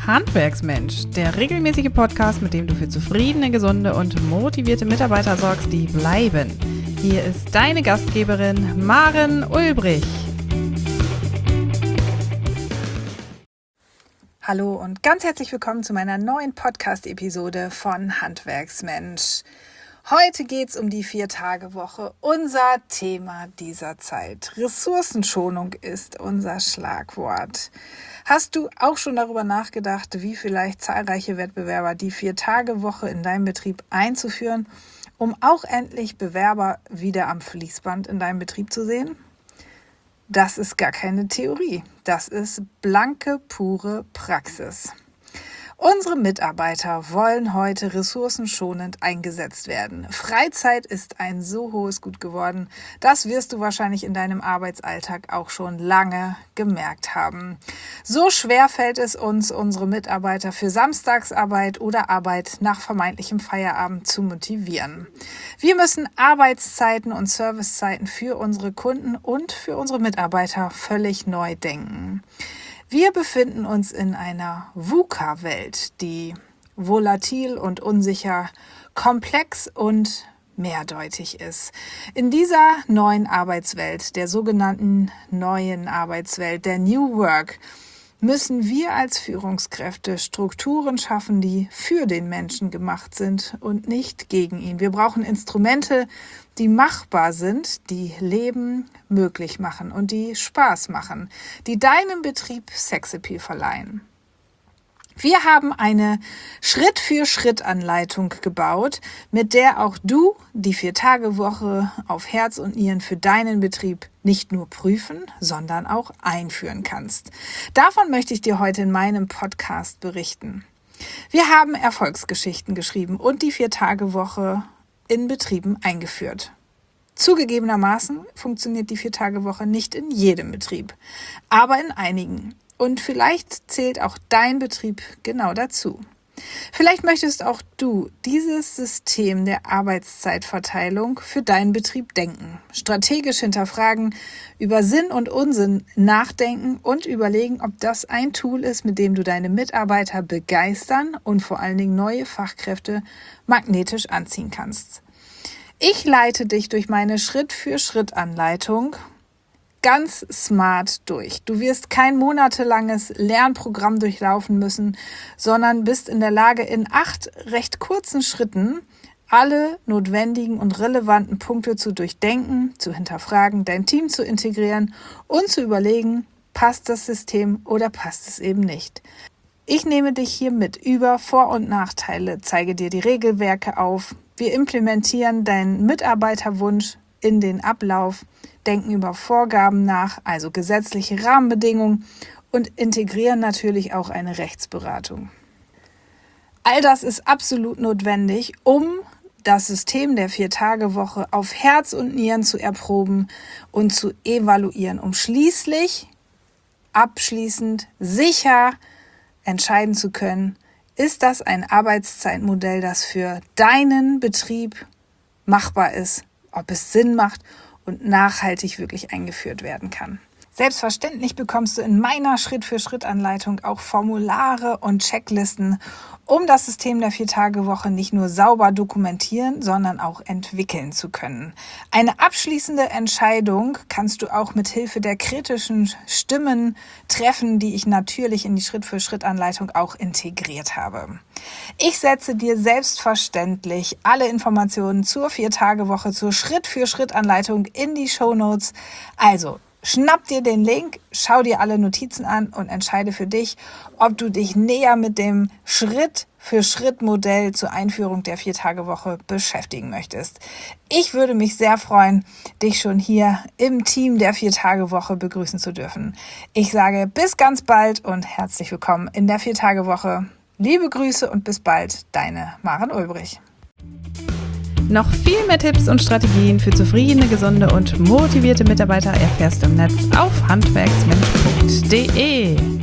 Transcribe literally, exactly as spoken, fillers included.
Handwerksmensch, der regelmäßige Podcast, mit dem du für zufriedene, gesunde und motivierte Mitarbeiter sorgst, die bleiben. Hier ist deine Gastgeberin Maren Ulbrich. Hallo und ganz herzlich willkommen zu meiner neuen Podcast-Episode von Handwerksmensch. Heute geht es um die Vier-Tage-Woche, unser Thema dieser Zeit. Ressourcenschonung ist unser Schlagwort. Hast du auch schon darüber nachgedacht, wie vielleicht zahlreiche Wettbewerber die Vier-Tage-Woche in deinem Betrieb einzuführen, um auch endlich Bewerber wieder am Fließband in deinem Betrieb zu sehen? Das ist gar keine Theorie, das ist blanke, pure Praxis. Unsere Mitarbeiter wollen heute ressourcenschonend eingesetzt werden. Freizeit ist ein so hohes Gut geworden, das wirst du wahrscheinlich in deinem Arbeitsalltag auch schon lange gemerkt haben. So schwer fällt es uns, unsere Mitarbeiter für Samstagsarbeit oder Arbeit nach vermeintlichem Feierabend zu motivieren. Wir müssen Arbeitszeiten und Servicezeiten für unsere Kunden und für unsere Mitarbeiter völlig neu denken. Wir befinden uns in einer VUCA-Welt, die volatil und unsicher, komplex und mehrdeutig ist. In dieser neuen Arbeitswelt, der sogenannten neuen Arbeitswelt, der New Work, müssen wir als Führungskräfte Strukturen schaffen, die für den Menschen gemacht sind und nicht gegen ihn. Wir brauchen Instrumente, die machbar sind, die Leben möglich machen und die Spaß machen, die deinem Betrieb Sexappeal verleihen. Wir haben eine Schritt-für-Schritt-Anleitung gebaut, mit der auch du die Vier-Tage-Woche auf Herz und Nieren für deinen Betrieb nicht nur prüfen, sondern auch einführen kannst. Davon möchte ich dir heute in meinem Podcast berichten. Wir haben Erfolgsgeschichten geschrieben und die Vier-Tage-Woche in Betrieben eingeführt. Zugegebenermaßen funktioniert die Vier-Tage-Woche nicht in jedem Betrieb, aber in einigen. Und vielleicht zählt auch dein Betrieb genau dazu. Vielleicht möchtest auch du dieses System der Arbeitszeitverteilung für deinen Betrieb denken, strategisch hinterfragen, über Sinn und Unsinn nachdenken und überlegen, ob das ein Tool ist, mit dem du deine Mitarbeiter begeistern und vor allen Dingen neue Fachkräfte magnetisch anziehen kannst. Ich leite dich durch meine Schritt-für-Schritt-Anleitung ganz smart durch. Du wirst kein monatelanges Lernprogramm durchlaufen müssen, sondern bist in der Lage, in acht recht kurzen Schritten alle notwendigen und relevanten Punkte zu durchdenken, zu hinterfragen, dein Team zu integrieren und zu überlegen, passt das System oder passt es eben nicht. Ich nehme dich hier mit über Vor- und Nachteile, zeige dir die Regelwerke auf. Wir implementieren deinen Mitarbeiterwunsch in den Ablauf, denken über Vorgaben nach, also gesetzliche Rahmenbedingungen und integrieren natürlich auch eine Rechtsberatung. All das ist absolut notwendig, um das System der Vier-Tage-Woche auf Herz und Nieren zu erproben und zu evaluieren, um schließlich abschließend sicher entscheiden zu können, ist das ein Arbeitszeitmodell, das für deinen Betrieb machbar ist, ob es Sinn macht und nachhaltig wirklich eingeführt werden kann. Selbstverständlich bekommst du in meiner Schritt-für-Schritt-Anleitung auch Formulare und Checklisten, um das System der Vier-Tage-Woche nicht nur sauber dokumentieren, sondern auch entwickeln zu können. Eine abschließende Entscheidung kannst du auch mit Hilfe der kritischen Stimmen treffen, die ich natürlich in die Schritt-für-Schritt-Anleitung auch integriert habe. Ich setze dir selbstverständlich alle Informationen zur Vier-Tage-Woche, zur Schritt-für-Schritt-Anleitung in die Shownotes. Also, schnapp dir den Link, schau dir alle Notizen an und entscheide für dich, ob du dich näher mit dem Schritt-für-Schritt-Modell zur Einführung der Vier-Tage-Woche beschäftigen möchtest. Ich würde mich sehr freuen, dich schon hier im Team der Vier-Tage-Woche begrüßen zu dürfen. Ich sage bis ganz bald und herzlich willkommen in der Vier-Tage-Woche. Liebe Grüße und bis bald, deine Maren Ulbrich. Noch viel mehr Tipps und Strategien für zufriedene, gesunde und motivierte Mitarbeiter erfährst du im Netz auf handwerksmensch punkt de.